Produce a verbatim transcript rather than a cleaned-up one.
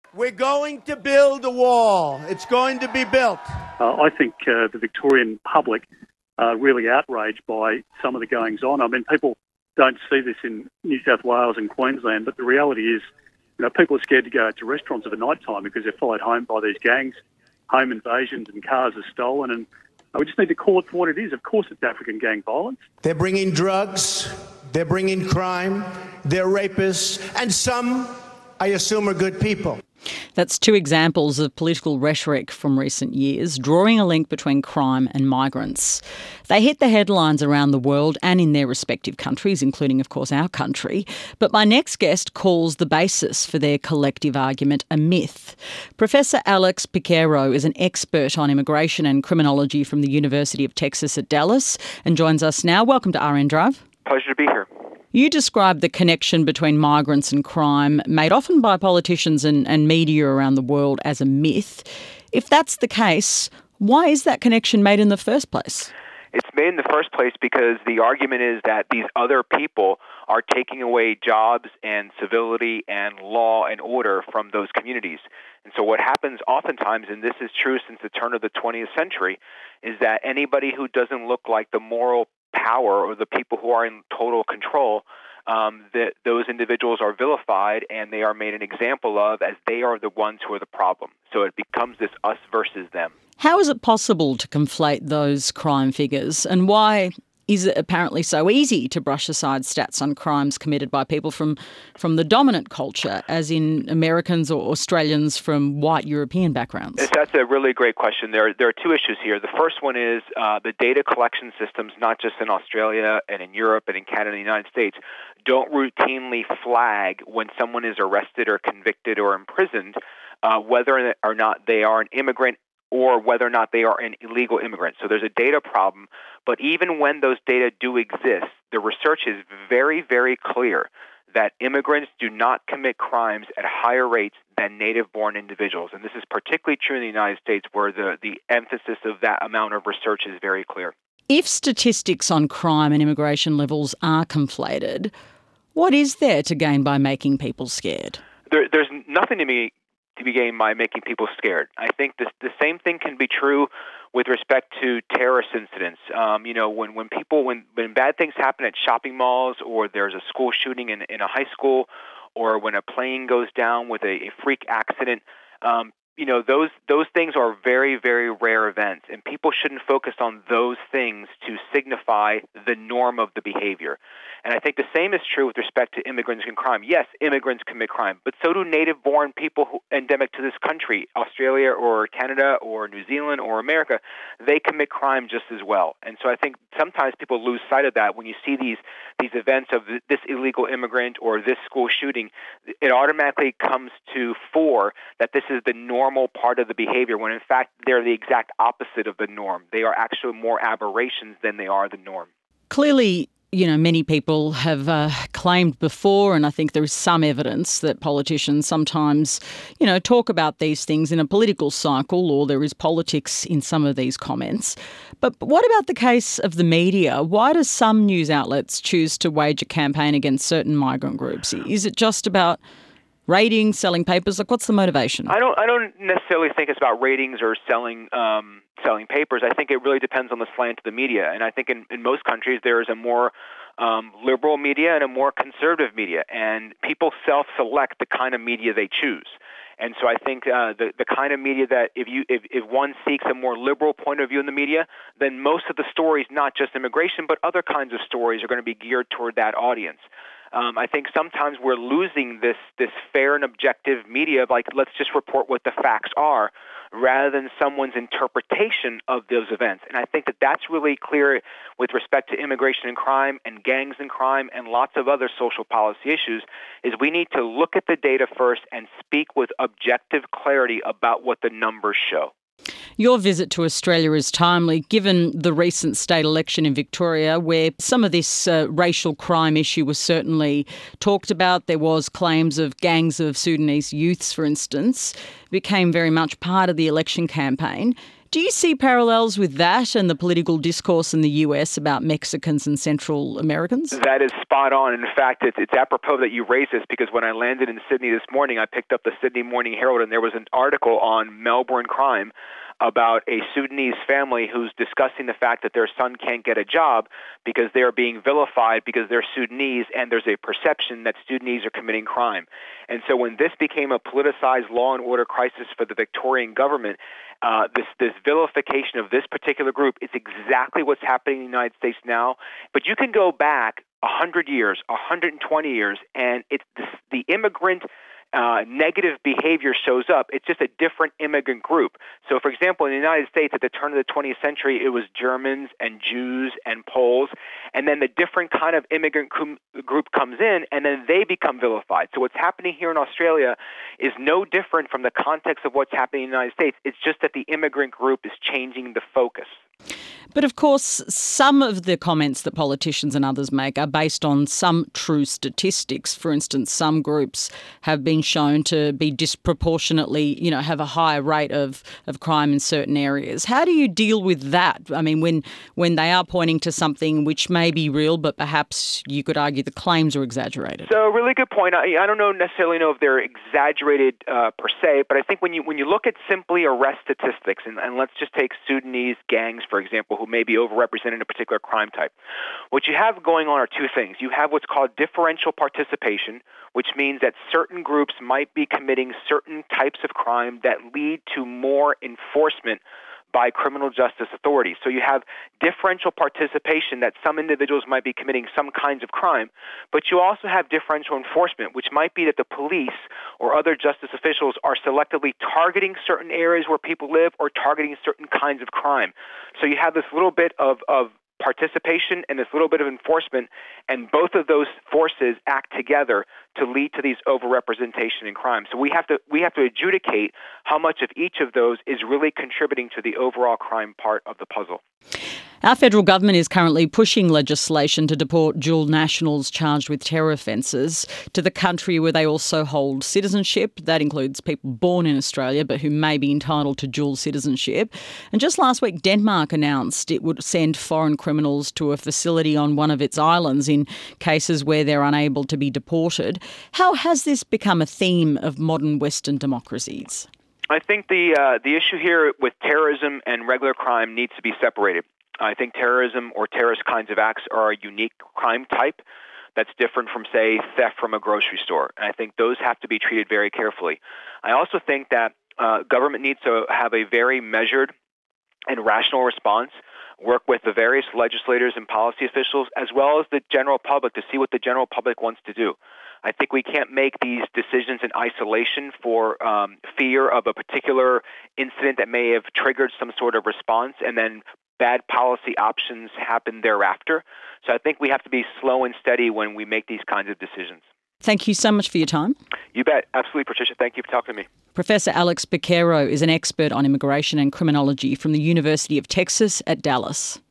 We're going to build a wall. It's going to be built. Uh, I think uh, the Victorian public are really outraged by some of the goings-on. I mean, people don't see this in New South Wales and Queensland, but the reality is, you know, people are scared to go out to restaurants at the night time because they're followed home by these gangs, home invasions, and cars are stolen. And we just need to call it for what it is. Of course, it's African gang violence. They're bringing drugs. They're bringing crime. They're rapists. And some, I assume, are good people. That's two examples of political rhetoric from recent years, drawing a link between crime and migrants. They hit the headlines around the world and in their respective countries, including, of course, our country. But my next guest calls the basis for their collective argument a myth. Professor Alex Piqueiro is an expert on immigration and criminology from the University of Texas at Dallas and joins us now. Welcome to R N Drive. Pleasure to be here. You describe the connection between migrants and crime, made often by politicians and, and media around the world, as a myth. If that's the case, why is that connection made in the first place? It's made in the first place because the argument is that these other people are taking away jobs and civility and law and order from those communities. And so what happens oftentimes, and this is true since the turn of the twentieth century, is that anybody who doesn't look like the moral power or the people who are in total control, um, that those individuals are vilified and they are made an example of as they are the ones who are the problem. So it becomes this us versus them. How is it possible to conflate those crime figures, and why is it apparently so easy to brush aside stats on crimes committed by people from, from the dominant culture, as in Americans or Australians from white European backgrounds? That's a really great question. There, there are two issues here. The first one is uh, the data collection systems, not just in Australia and in Europe and in Canada and the United States, don't routinely flag when someone is arrested or convicted or imprisoned, uh, whether or not they are an immigrant or whether or not they are an illegal immigrant. So there's a data problem, but even when those data do exist, the research is very, very clear that immigrants do not commit crimes at higher rates than native-born individuals. And this is particularly true in the United States, where the, the emphasis of that amount of research is very clear. If statistics on crime and immigration levels are conflated, what is there to gain by making people scared? There, there's nothing to me to be gained by making people scared. I think this, the same thing can be true with respect to terrorist incidents. Um, you know, when, when people, when, when bad things happen at shopping malls, or there's a school shooting in, in a high school, or when a plane goes down with a, a freak accident, um, you know, those those things are very, very rare events, and people shouldn't focus on those things to signify the norm of the behavior. And I think the same is true with respect to immigrants and crime. Yes, immigrants commit crime, but so do native-born people who endemic to this country, Australia or Canada or New Zealand or America. They commit crime just as well. And so I think sometimes people lose sight of that when you see these these events of this illegal immigrant or this school shooting. It automatically comes to fore that this is the normal part of the behavior, when in fact they're the exact opposite of the norm. They are actually more aberrations than they are the norm. Clearly, you know, many people have uh, claimed before, and I think there is some evidence that politicians sometimes, you know, talk about these things in a political cycle, or there is politics in some of these comments. But, but what about the case of the media? Why do some news outlets choose to wage a campaign against certain migrant groups? Is it just about ratings, selling papers? Like, what's the motivation? I don't. I don't necessarily think it's about ratings or selling um, selling papers. I think it really depends on the slant of the media. And I think in, in most countries there is a more um, liberal media and a more conservative media, and people self-select the kind of media they choose. And so I think uh, the the kind of media that if you if, if one seeks a more liberal point of view in the media, then most of the stories, not just immigration, but other kinds of stories, are going to be geared toward that audience. Um, I think sometimes we're losing this this fair and objective media of, like, let's just report what the facts are, rather than someone's interpretation of those events. And I think that that's really clear with respect to immigration and crime and gangs and crime and lots of other social policy issues, is we need to look at the data first and speak with objective clarity about what the numbers show. Your visit to Australia is timely, given the recent state election in Victoria, where some of this uh, racial crime issue was certainly talked about. There was claims of gangs of Sudanese youths, for instance, became very much part of the election campaign. Do you see parallels with that and the political discourse in the U S about Mexicans and Central Americans? That is spot on. In fact, it's, it's apropos that you raised this because when I landed in Sydney this morning, I picked up the Sydney Morning Herald and there was an article on Melbourne crime about a Sudanese family who's discussing the fact that their son can't get a job because they're being vilified because they're Sudanese and there's a perception that Sudanese are committing crime. And so when this became a politicized law and order crisis for the Victorian government, uh, this, this vilification of this particular group is exactly what's happening in the United States now. But you can go back one hundred years, one hundred twenty years, and it's this, the immigrant Uh, negative behavior shows up. It's just a different immigrant group. So, for example, in the United States at the turn of the twentieth century, it was Germans and Jews and Poles, and then the different kind of immigrant com- group comes in, and then they become vilified. So what's happening here in Australia is no different from the context of what's happening in the United States. It's just that the immigrant group is changing the focus. But of course, some of the comments that politicians and others make are based on some true statistics. For instance, some groups have been shown to be disproportionately, you know, have a higher rate of, of crime in certain areas. How do you deal with that? I mean, when when they are pointing to something which may be real, but perhaps you could argue the claims are exaggerated. So, really good point. I, I don't know necessarily know if they're exaggerated uh, per se, but I think when you when you look at simply arrest statistics, and, and let's just take Sudanese gangs, for example, who may be overrepresented in a particular crime type. What you have going on are two things. You have what's called differential participation, which means that certain groups might be committing certain types of crime that lead to more enforcement by criminal justice authorities. So you have differential participation that some individuals might be committing some kinds of crime, but you also have differential enforcement, which might be that the police or other justice officials are selectively targeting certain areas where people live or targeting certain kinds of crime. So you have this little bit of, of participation and this little bit of enforcement, and both of those forces act together to lead to these overrepresentation in crime. So we have to we have to adjudicate how much of each of those is really contributing to the overall crime part of the puzzle. Our federal government is currently pushing legislation to deport dual nationals charged with terror offences to the country where they also hold citizenship. That includes people born in Australia but who may be entitled to dual citizenship. And just last week, Denmark announced it would send foreign criminals to a facility on one of its islands in cases where they're unable to be deported. How has this become a theme of modern Western democracies? I think the uh, the issue here with terrorism and regular crime needs to be separated. I think terrorism or terrorist kinds of acts are a unique crime type that's different from, say, theft from a grocery store. And I think those have to be treated very carefully. I also think that uh, government needs to have a very measured and rational response, work with the various legislators and policy officials, as well as the general public to see what the general public wants to do. I think we can't make these decisions in isolation for um, fear of a particular incident that may have triggered some sort of response and then bad policy options happen thereafter. So I think we have to be slow and steady when we make these kinds of decisions. Thank you so much for your time. You bet. Absolutely, Patricia. Thank you for talking to me. Professor Alex Baquero is an expert on immigration and criminology from the University of Texas at Dallas.